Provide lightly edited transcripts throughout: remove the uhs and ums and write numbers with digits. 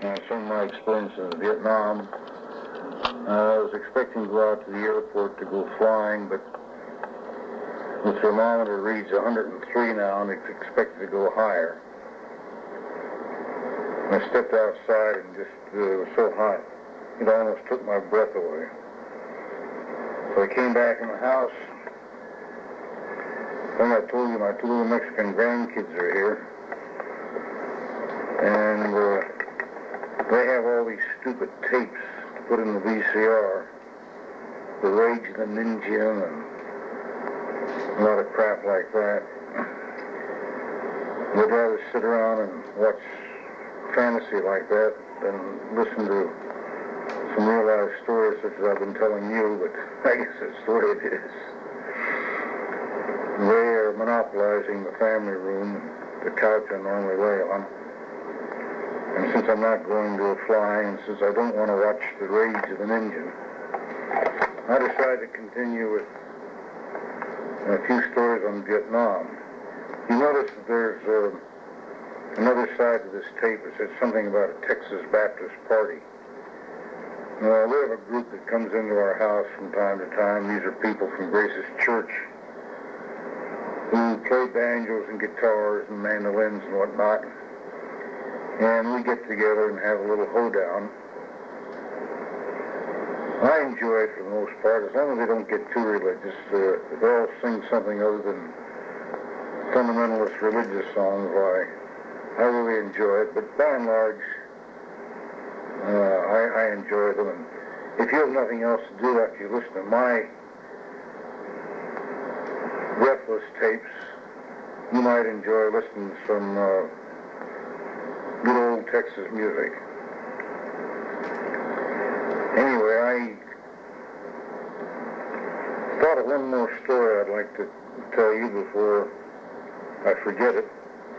some of my experience in Vietnam. I was expecting to go out to the airport to go flying, but the thermometer reads 103 now, and it's expected to go higher. I stepped outside and just it was so hot, it almost took my breath away. So I came back in the house. Then I told you my two little Mexican grandkids are here, and they have all these stupid tapes to put in the VCR, The Rage of the Ninja and a lot of crap like that. They'd rather sit around and watch fantasy like that than listen to some real life stories such as I've been telling you, but I guess that's the way it is. They are monopolizing the family room, the couch I normally lay on. And since I'm not going to a flying, and since I don't want to watch The Rage of an Engine, I decided to continue with a few stories on Vietnam. You notice that there's another side to this tape. It says something about a Texas Baptist party. Now, we have a group that comes into our house from time to time. These are people from Grace's Church who play banjos and guitars and mandolins and whatnot. And we get together and have a little hoedown. I enjoy it for the most part, as long as they don't get too religious. If they all sing something other than fundamentalist religious songs, I really enjoy it. But by and large, I enjoy them. And if you have nothing else to do after you listen to my breathless tapes, you might enjoy listening to some good old Texas music. Anyway, I thought of one more story I'd like to tell you before I forget it.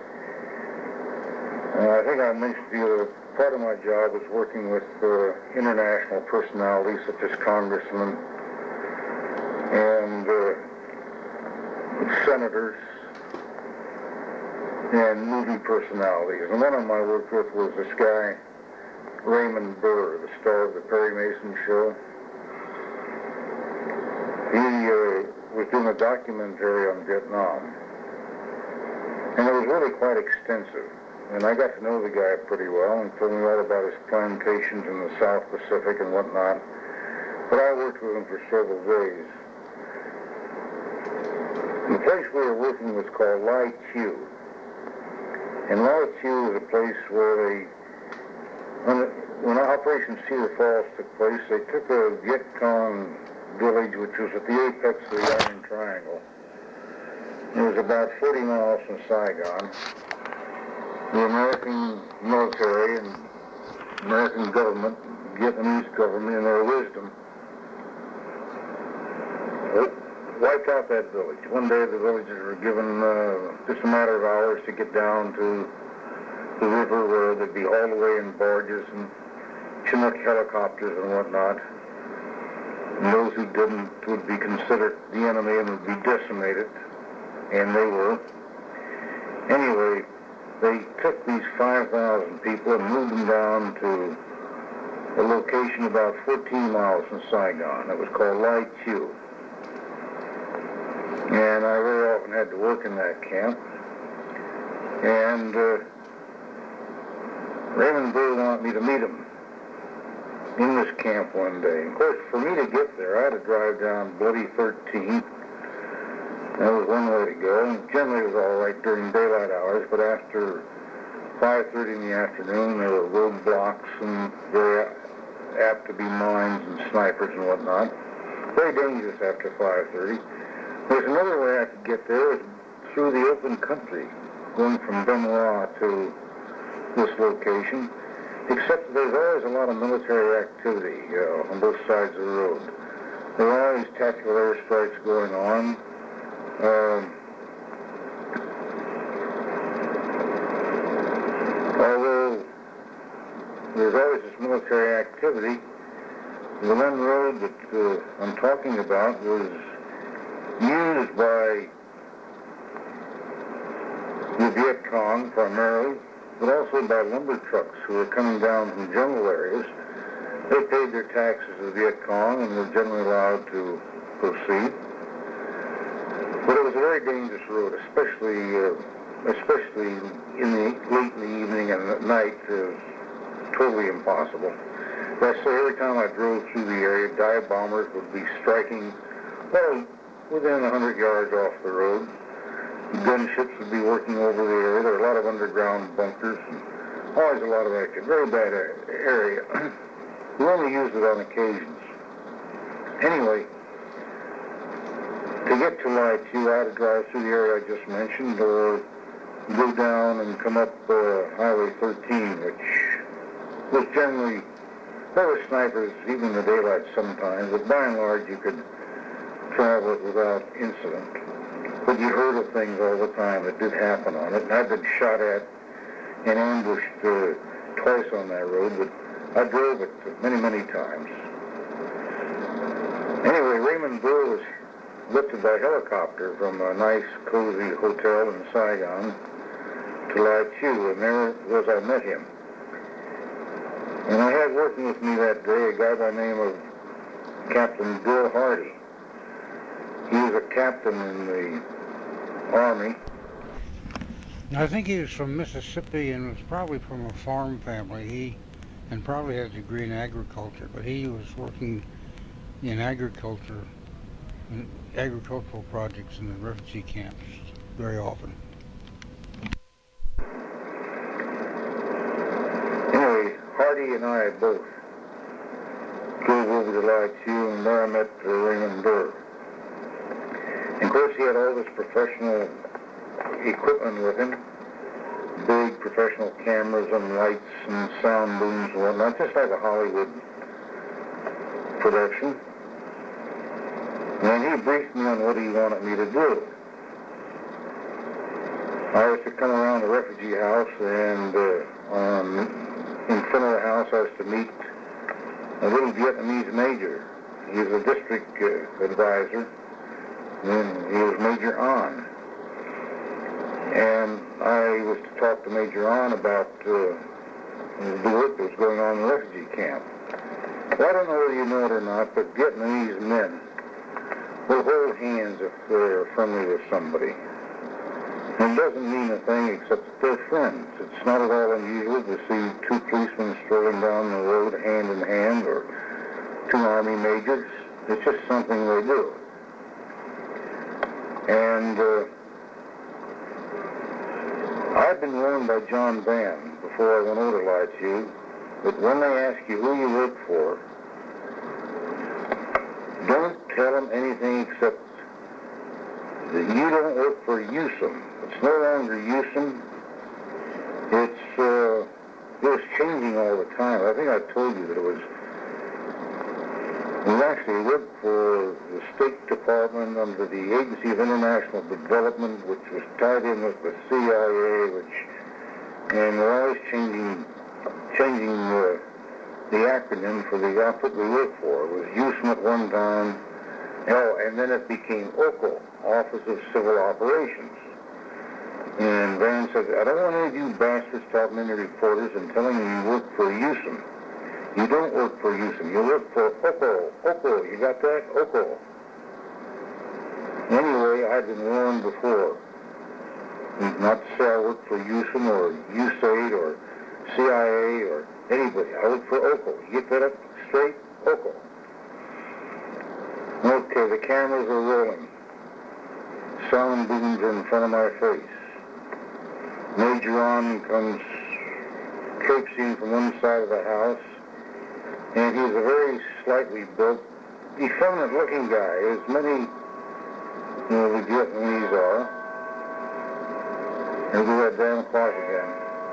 I think I mentioned to you that part of my job is working with international personalities such as congressmen and senators and movie personalities. And one of them I worked with was this guy, Raymond Burr, the star of the Perry Mason show. He was doing a documentary on Vietnam. And it was really quite extensive. And I got to know the guy pretty well and told me all about his plantations in the South Pacific and whatnot. But I worked with him for several days. The place we were working was called Lai Chiu. And Lai Chiu is a place where when Operation Cedar Falls took place, they took a Viet Cong village which was at the apex of the Iron Triangle. It was about 40 miles from Saigon. The American military and American government, Vietnamese government, in their wisdom, wiped out that village. One day the villagers were given just a matter of hours to get down to the river where they'd be hauled away in barges and Chinook helicopters and whatnot. And those who didn't would be considered the enemy and would be decimated. And they were. Anyway, they took these 5,000 people and moved them down to a location about 14 miles from Saigon. It was called Lai Chiu. And I very often had to work in that camp. And Raymond Burr wanted me to meet him in this camp one day. Of course, for me to get there, I had to drive down Bloody 13th. That was one way to go. Generally, it was all right during daylight hours, but after 5:30 in the afternoon, there were roadblocks and very apt to be mines and snipers and whatnot. Very dangerous after 5:30. There's another way I could get there, through the open country, going from Benoit to this location, except that there's always a lot of military activity on both sides of the road. There are always tactical airstrikes going on. Although there's always this military activity, the one road that I'm talking about was used by the Viet Cong primarily, but also by lumber trucks who were coming down from jungle areas. They paid their taxes to the Viet Cong and were generally allowed to proceed. But it was a very dangerous road, especially late in the evening and at night. It was totally impossible. But I say every time I drove through the area, dive bombers would be striking, well, within 100 yards off the road. Gunships would be working over the area. There were a lot of underground bunkers and always a lot of action. Very bad area. We only used it on occasions. Anyway, to get to Lai-Chu, I had to drive through the area I just mentioned, or go down and come up Highway 13, which was generally, there were snipers even in the daylight sometimes, but by and large you could travel it without incident. But you heard of things all the time that did happen on it, and I've been shot at and ambushed twice on that road, but I drove it many, many times. Anyway, Raymond Burr was lifted by helicopter from a nice, cozy hotel in Saigon to Lai-Chu, and there was I met him. And I had working with me that day a guy by the name of Captain Bill Hardy. He was a captain in the Army. I think he was from Mississippi and was probably from a farm family. And probably had a degree in agriculture, but he was working in agricultural projects in the refugee camps very often. Anyway, Hardy and I both drove over to Lai-Chu, and there I met Raymond Burr. And of course, he had all this professional equipment with him. Big professional cameras and lights and sound booms and whatnot, just like a Hollywood production. And he briefed me on what he wanted me to do. I was to come around the refugee house, and in front of the house I was to meet a little Vietnamese major. He was a district advisor, and he was Major An. And I was to talk to Major An about the work that was going on in the refugee camp. Well, I don't know whether you know it or not, but Vietnamese men will hold hands if they're friendly with somebody. And it doesn't mean a thing except that they're friends. It's not at all unusual to see two policemen strolling down the road hand in hand, or two Army majors. It's just something they do. And I've been warned by John Vann before I went over to Lai-Chu that when they ask you who you work for, don't tell them anything except that you don't work for USUM. It's no longer USUM. It was changing all the time. I think I told you that we actually worked for the State Department under the Agency of International Development, which was tied in with the CIA, and we're always changing the acronym for the outfit we worked for. It was USUM at one time, and then it became OCO, Office of Civil Operations. And Van said, I don't want any of you bastards talking to any reporters and telling me you work for USUM. You don't work for USUM. You work for OCO. OCO, you got that? OCO. Anyway, I've been warned before not to say I work for USUM or USAID or CIA or anybody. I work for OCO. You get that up straight? OCO. Okay, the cameras are rolling. Sound booms are in front of my face. Major An comes traipsing from one side of the house, and he's a very slightly built, effeminate-looking guy, as many, the Vietnamese are. And we had damn clock again.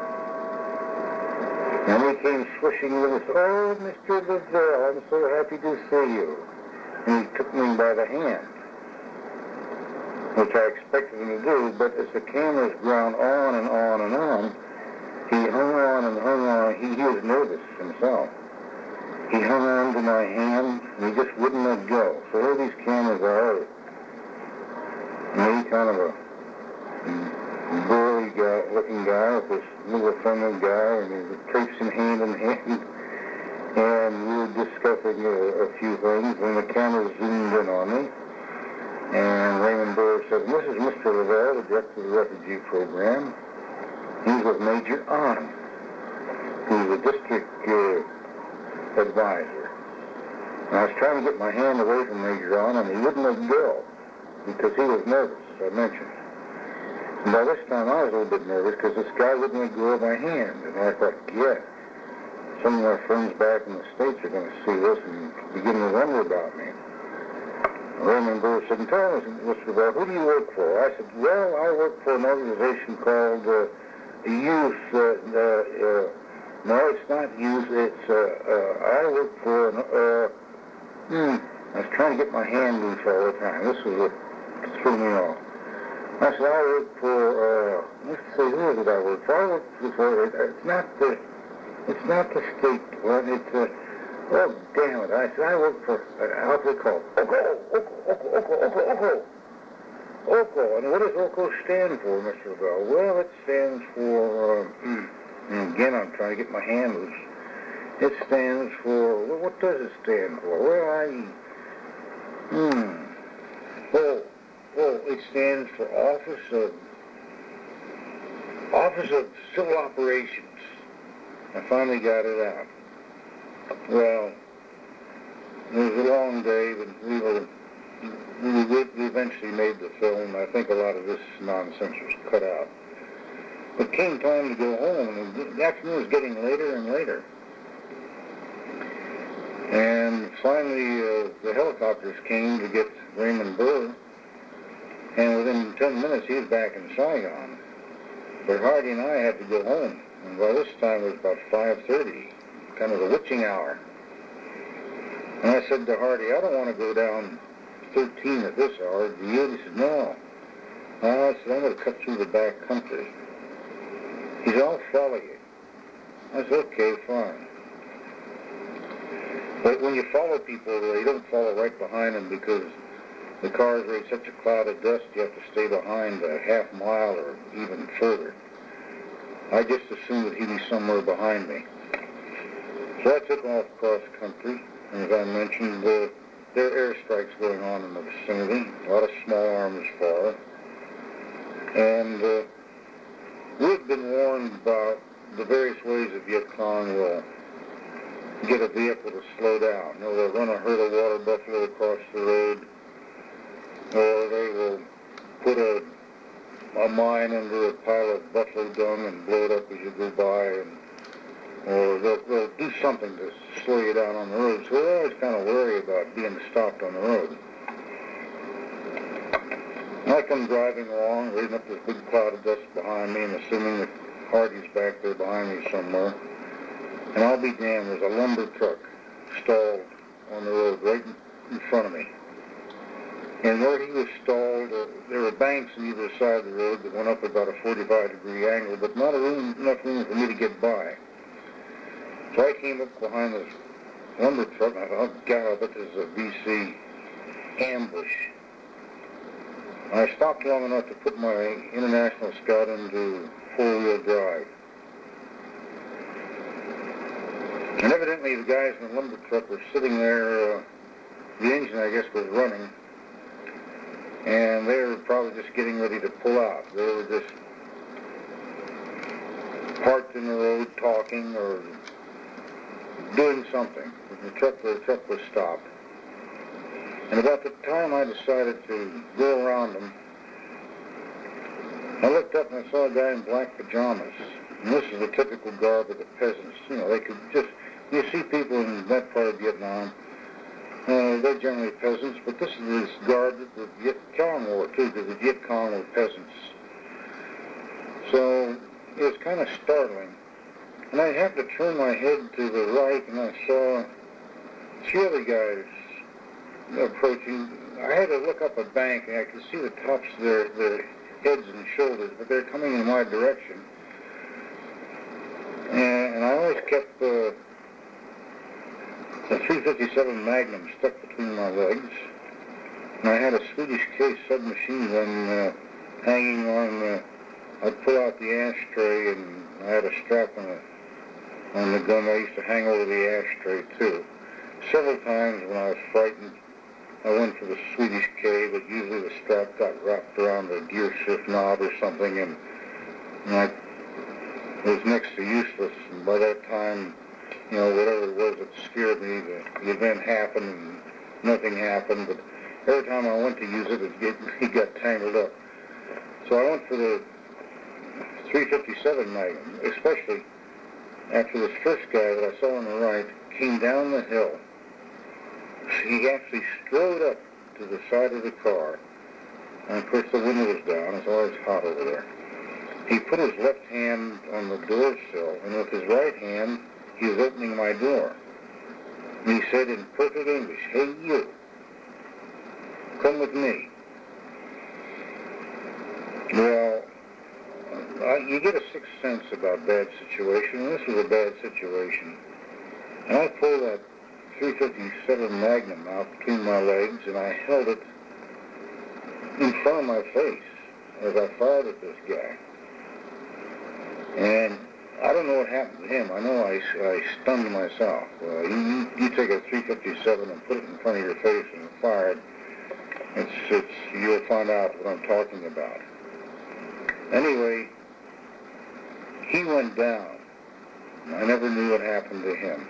And he came swishing with us, oh, Mr. Lavelle, I'm so happy to see you. And he took me by the hand, which I expected him to do, but as the cameras ground on and on and on, he hung on and hung on. He was nervous himself. He hung on to my hand, and he just wouldn't let go. So here these cameras are, me, kind of a burly looking guy with this little friendly traipsing hand in hand, and we were discussing a few things when the camera zoomed in on me. And Raymond Burr said, "This is Mr. Lavelle, the director of the refugee program. He's with Major Ahn, who's the district advisor." And I was trying to get my hand away from Major Ahn, and he wouldn't let go because he was nervous, I mentioned. And by this time I was a little bit nervous because this guy wouldn't let go of my hand. And I thought, yeah, some of my friends back in the States are going to see this and begin to wonder about me. Raymond Burr said, "Tell us, Mr. Bell, who do you work for?" I said, "Well, I work for an organization called Youth, no, it's not Youth, it's, I work for, I was trying to get my hand loose all the time. This was what threw me off. I said, I work for, let's see, who is it I work for? I work for, it's not the state one, it's, oh, damn it. I said, I work for an outfit called OCO. And what does OCO stand for, Mr. Bell? Well, it stands for, and again, I'm trying to get my hand loose. It stands for, well, what does it stand for? Well, it stands for Office of Civil Operations. I finally got it out. Well, it was a long day, but we eventually made the film. I think a lot of this nonsense was cut out. It came time to go home, and the afternoon was getting later and later. And finally, the helicopters came to get Raymond Burr, and within 10 minutes he was back in Saigon. But Hardy and I had to go home, and by this time it was about 5:30, kind of the witching hour. And I said to Hardy, "I don't want to go down 13 at this hour, do you?" He said, "No." I said, "I'm going to cut through the back country." He said, "I'll follow you." I said, "Okay, fine." But when you follow people, you don't follow right behind them because the cars raise such a cloud of dust you have to stay behind a half mile or even further. I just assumed that he'd be somewhere behind me. So I took off cross country, and as I mentioned, there are airstrikes going on in the vicinity, a lot of small arms fire. And we've been warned about the various ways the Viet Cong will get a vehicle to slow down. You know, they'll run a herd of water buffalo across the road, or they will put a mine under a pile of buffalo dung and blow it up as you go by, or they'll do something to slow you down on the road. So we're always kind of wary about being stopped on the road. I come driving along, reading up this big cloud of dust behind me, and assuming that Hardy's back there behind me somewhere. And I'll be damned, there's a lumber truck stalled on the road right in front of me. And where he was stalled, there were banks on either side of the road that went up about a 45-degree angle, but not enough room for me to get by. So I came up behind this lumber truck, and I thought, oh, God, I bet this is a BC ambush. And I stopped long enough to put my International Scout into four-wheel drive. And evidently the guys in the lumber truck were sitting there, the engine, I guess, was running, and they were probably just getting ready to pull out. They were just parked in the road talking or doing something. The truck was stopped. And about the time I decided to go around them, I looked up and I saw a guy in black pajamas. And this is the typical garb of the peasants. You know, they could just, you see people in that part of Vietnam, they're generally peasants, but this is this garb that the Viet Cong wore too, because the Viet Cong were peasants. So it was kind of startling. And I happened to turn my head to the right, and I saw three other guys approaching. I had to look up a bank, and I could see the tops of their heads and shoulders, but they're coming in my direction. And I always kept the .357 Magnum stuck between my legs. And I had a Swedish case submachine gun hanging on. I'd pull out the ashtray, and I had a strap on on the gun I used to hang over the ashtray too. Several times when I was frightened, I went for the Swedish K, but usually the strap got wrapped around the gear shift knob or something, and I was next to useless. And by that time, whatever it was that scared me, the event happened and nothing happened. But every time I went to use it, it got tangled up. So I went for the 357 Magnum, especially after this first guy that I saw on the right came down the hill. He actually strode up to the side of the car, and of course the window was down. It's always hot over there. He put his left hand on the door sill, and with his right hand, he was opening my door. And he said in perfect English, "Hey, you, come with me." Well, you get a sixth sense about bad situation, and this was a bad situation. And I pulled that 357 Magnum out between my legs, and I held it in front of my face as I fired at this guy. And I don't know what happened to him. I know I stunned myself. You take a 357 and put it in front of your face and fire it, you'll find out what I'm talking about. Anyway, he went down. I never knew what happened to him.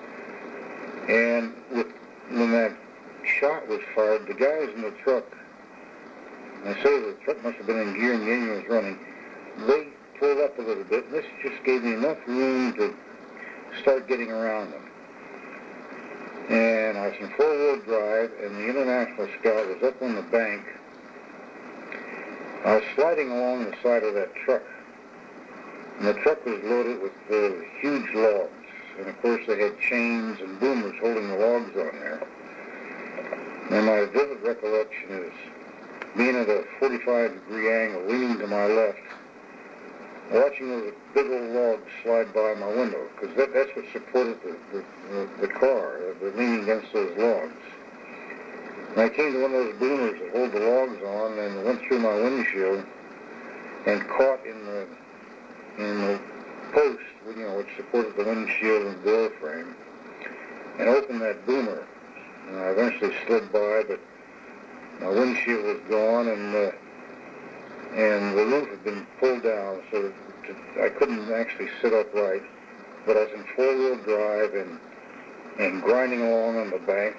And when that shot was fired, the guys in the truck, I say the truck must have been in gear and the engine was running, they pulled up a little bit, and this just gave me enough room to start getting around them. And I was in four-wheel drive, and the International Scout was up on the bank. I was sliding along the side of that truck, and the truck was loaded with huge logs. And of course they had chains and boomers holding the logs on there. And my vivid recollection is being at a 45-degree angle, leaning to my left, watching those big old logs slide by my window, because that's what supported the car, leaning against those logs. And I came to one of those boomers that hold the logs on and went through my windshield and caught in the post, which supported the windshield and door frame, and opened that boomer. And I eventually slid by, but my windshield was gone, and the roof had been pulled down, so I couldn't actually sit upright. But I was in four-wheel drive and grinding along on the bank.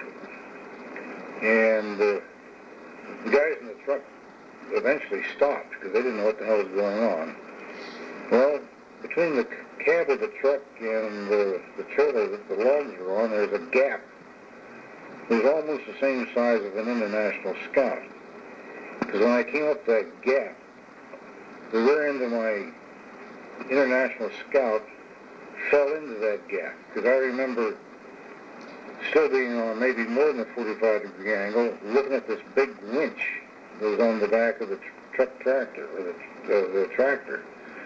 And the guys in the truck eventually stopped because they didn't know what the hell was going on. Well, between the cab of the truck and the trailer that the logs were on, there's a gap. It was almost the same size of an International Scout. Because when I came up that gap, the rear end of my International Scout fell into that gap. Because I remember still being on maybe more than a 45-degree angle, looking at this big winch that was on the back of the truck tractor, or the tractor.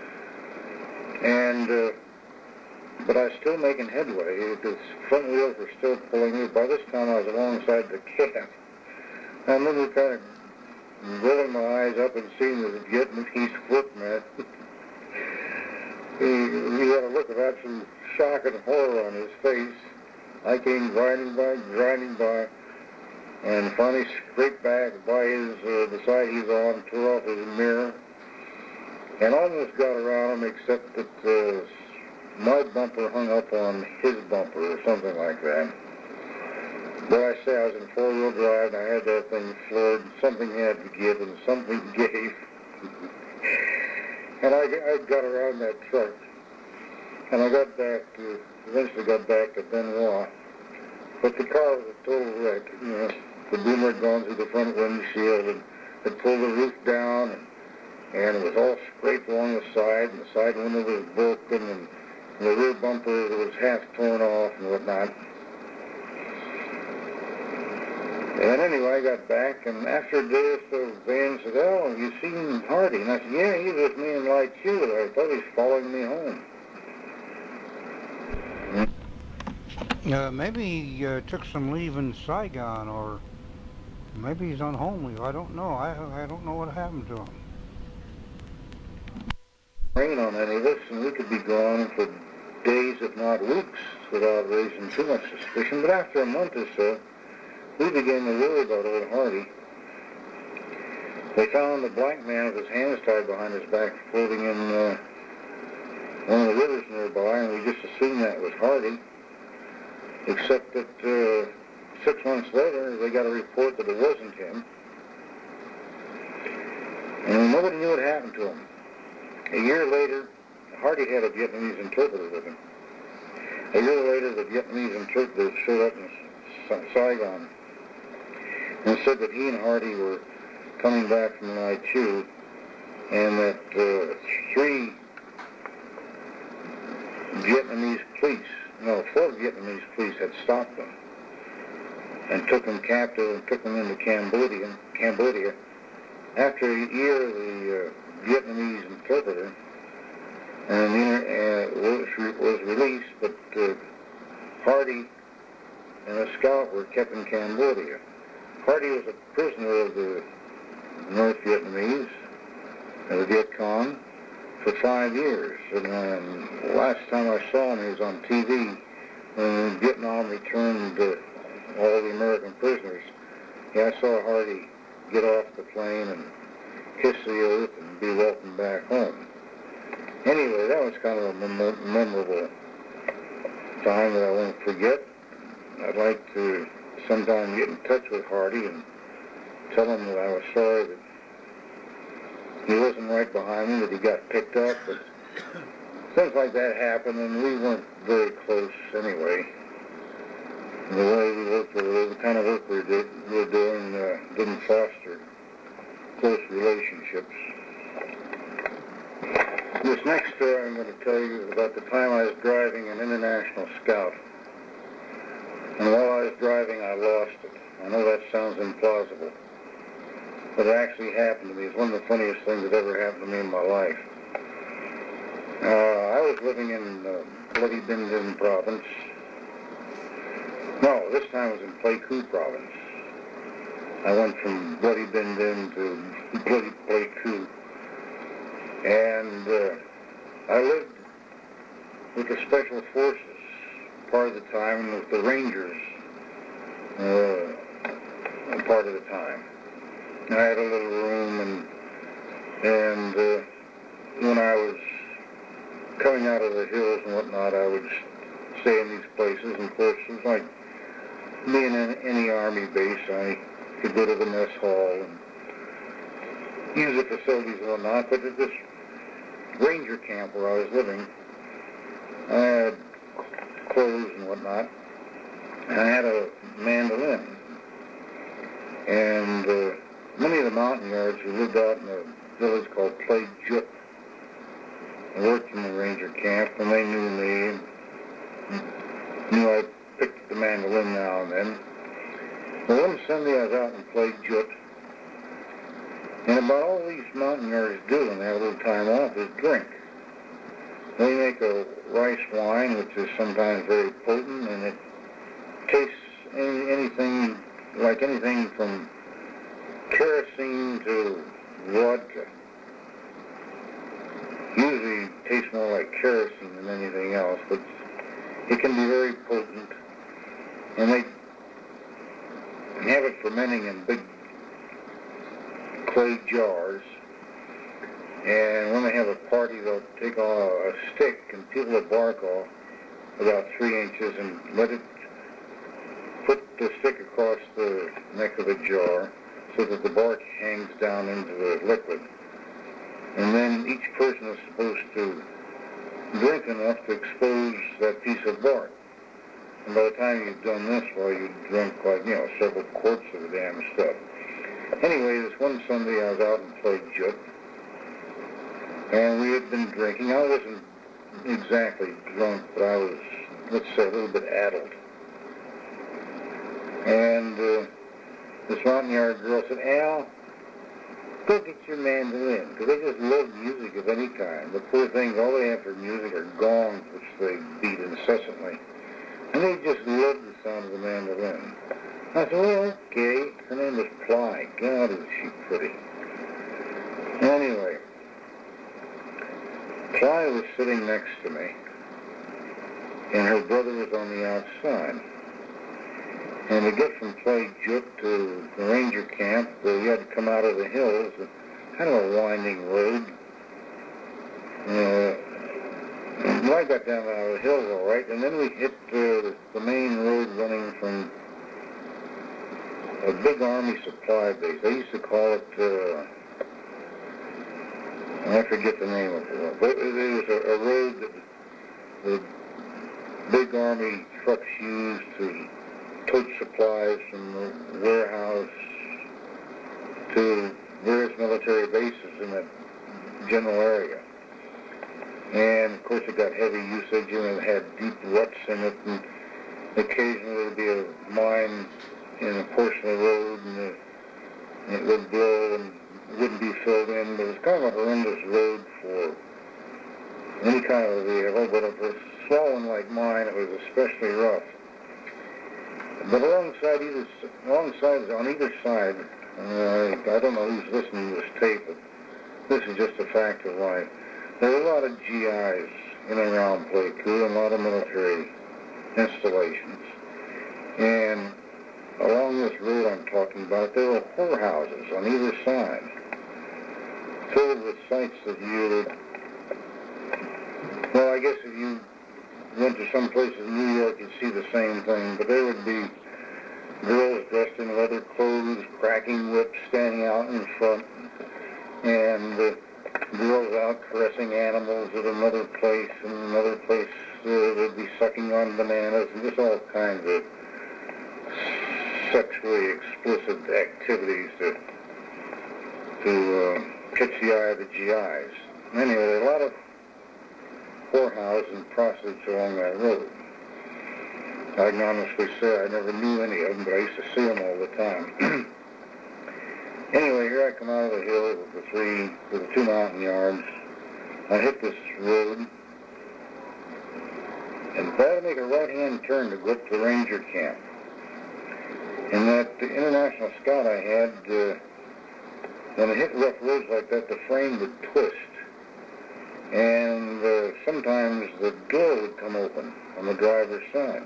And, but I was still making headway. The front wheels were still pulling me. By this time, I was alongside the cab. I remember kind of rolling my eyes up and seeing that it getting his foot, man. He had a look of absolute shock and horror on his face. I came grinding by, and finally scraped back by the side he's on, tore off his mirror, and almost got around him, except that my bumper hung up on his bumper or something like that. But I say I was in four-wheel drive, and I had that thing floored, and something had to give, and something gave. And I got around that truck, and I eventually got back to Benoit. But the car was a total wreck. The boomer had gone through the front windshield and had pulled the roof down, and it was all scraped along the side, and the side window was broken, and the rear bumper was half torn off and whatnot. And anyway, I got back, and after a day or so, Van said, "Oh, you seen Hardy?" And I said, "Yeah, he's with me in Light Two. I thought he was following me home." Maybe he took some leave in Saigon, or maybe he's on home leave. I don't know. I don't know what happened to him. Rain on any of us, and we could be gone for days days, if not weeks, without raising too much suspicion. But after a month or so, we began to worry about old Hardy. They found a black man with his hands tied behind his back floating in one of the rivers nearby, and we just assumed that was Hardy, except that 6 months later, they got a report that it wasn't him. And nobody knew what happened to him. A year later, Hardy had a Vietnamese interpreter with him. A year later, the Vietnamese interpreter showed up in Saigon and said that he and Hardy were coming back from Lai Chu, and that 4 Vietnamese police had stopped them and took them captive and took them into Cambodia. After a year, the Vietnamese interpreter was released, but Hardy and a scout were kept in Cambodia. Hardy was a prisoner of the North Vietnamese, the Viet Cong, for 5 years. And last time I saw him, he was on TV when Vietnam returned all the American prisoners. Yeah, I saw Hardy get off the plane and kiss the earth and be welcomed back home. Anyway, that was kind of a memorable time that I won't forget. I'd like to sometime get in touch with Hardy and tell him that I was sorry that he wasn't right behind me, that he got picked up, but things like that happened, and we weren't very close anyway. The way we worked with it, the kind of work we were doing didn't foster close relationships. This next story I'm going to tell you is about the time I was driving an International Scout. And while I was driving, I lost it. I know that sounds implausible, but it actually happened to me. It's one of the funniest things that ever happened to me in my life. I was living in Bloody Bin Din province. No, this time it was in Pleiku province. I went from Bloody Bin Din to Bloody Pleiku. And I lived with the Special Forces part of the time and with the Rangers part of the time. And I had a little room, and when I was coming out of the hills and whatnot, I would stay in these places. And of course, it was like being in any Army base. I could go to the mess hall and use the facilities and whatnot, but at this Ranger camp where I was living, I had clothes and whatnot, and I had a mandolin. And many of the Montagnards who lived out in a village called Play Jut worked in the Ranger camp, and they knew me, and knew I picked the mandolin now and then. Well, one Sunday I was out in Play Jut, and about all these Montagnards do when they have a little time off is drink. They make a rice wine, which is sometimes very potent, and it tastes anything from kerosene to vodka. Usually it tastes more like kerosene than anything else, but it can be very potent. And they have it fermenting in big clay jars. And when they have a party, they'll take a stick and peel the bark off about 3 inches and put the stick across the neck of the jar so that the bark hangs down into the liquid. And then each person is supposed to drink enough to expose that piece of bark. And by the time you've done this, well, you drink like, several quarts of the damn stuff. Anyway, this one Sunday I was out in Play Jut, and we had been drinking. I wasn't exactly drunk, but I was, let's say, a little bit addled. And this Montagnard girl said, "Al, go get your mandolin," because they just love music of any kind. The poor things, all they have for music are gongs, which they beat incessantly. And they just love the sound of the mandolin. I said, "Well, okay." Her name was Ply. God, is she pretty. Anyway, Ply was sitting next to me. and her brother was on the outside. And to get from Clay Juke to the ranger camp, you had to come out of the hills, kind of a winding road. I got down out of the hills all right, and then we hit the main road running from a big Army supply base. They used to call it, I forget the name of it, but it was a road that the big Army trucks used to tote supplies from the warehouse to various military bases in that general area. And of course it got heavy usage and it had deep ruts in it, and occasionally there would be a mine in a portion of the road and it would blow and wouldn't be filled in. But it was kind of a horrendous road for any kind of a vehicle, but if it was small one like mine, it was especially rough. But on either side, I don't know who's listening to this tape, but this is just a fact of life. There were a lot of GIs in and around Pleiku and a lot of military installations. And along this road I'm talking about, there were whorehouses on either side, filled with sites that you would, well, I guess if you went to some place in New York, you'd see the same thing, but there would be girls dressed in leather clothes, cracking whips, standing out in front, and girls out caressing animals at another place, and another place they'd be sucking on bananas, and just all kinds of sexually explicit activities to catch the eye of the GIs. Anyway, there are a lot of whorehouses and prostitutes along that road. I can honestly say I never knew any of them, but I used to see them all the time. Anyway, here I come out of the hill with the 2 mountain yards. I hit this road, and I had to make a right-hand turn to go up to the ranger camp. And that International Scout I had, when I hit rough roads like that, the frame would twist. And sometimes the door would come open on the driver's side.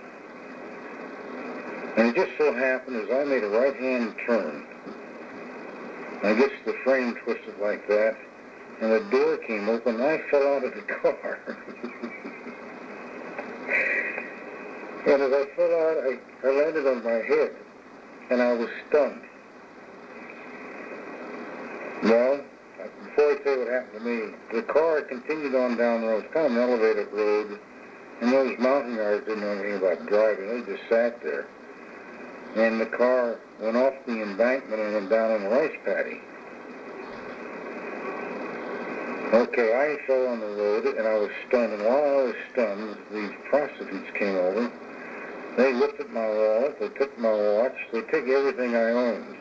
And it just so happened as I made a right-hand turn, I guess the frame twisted like that, and the door came open, and I fell out of the car. And as I fell out, I landed on my head, and I was stunned. Well, before I tell you what happened to me, the car continued on down the road. It's kind of an elevated road, and those mountain guards didn't know anything about driving. They just sat there. And the car went off the embankment and went down in a rice paddy. Okay, I fell on the road, and I was stunned. And while I was stunned, these prostitutes came over. They looked at my wallet, they took my watch, they took everything I owned.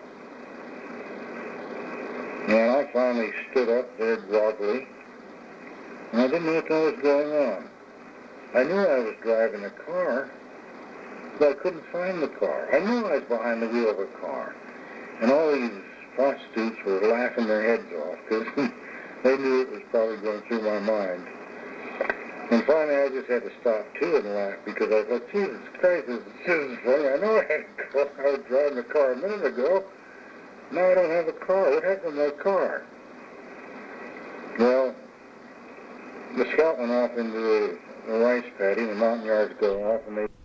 And I finally stood up there groggily, and I didn't know what was going on. I knew I was driving a car, but I couldn't find the car. I knew I was behind the wheel of a car. And all these prostitutes were laughing their heads off, because they knew it was probably going through my mind. And finally I just had to stop too and laugh, because I thought, Jesus Christ, this is funny. I know I had a car. I was driving a car a minute ago. Now I don't have a car. What happened to my car? Well, the scout went off into the rice paddy, and the mountain yards go off, and they